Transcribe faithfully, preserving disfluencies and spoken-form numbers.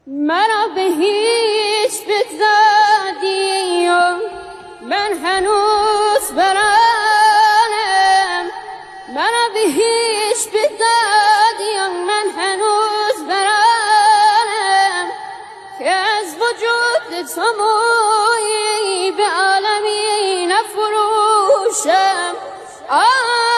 مرا به هیچ بگذادی و من هنوز برانم. مرا به هیچ بگذادی و من هنوز برانم که از وجود تو مویی به عالمی نفروشم. آه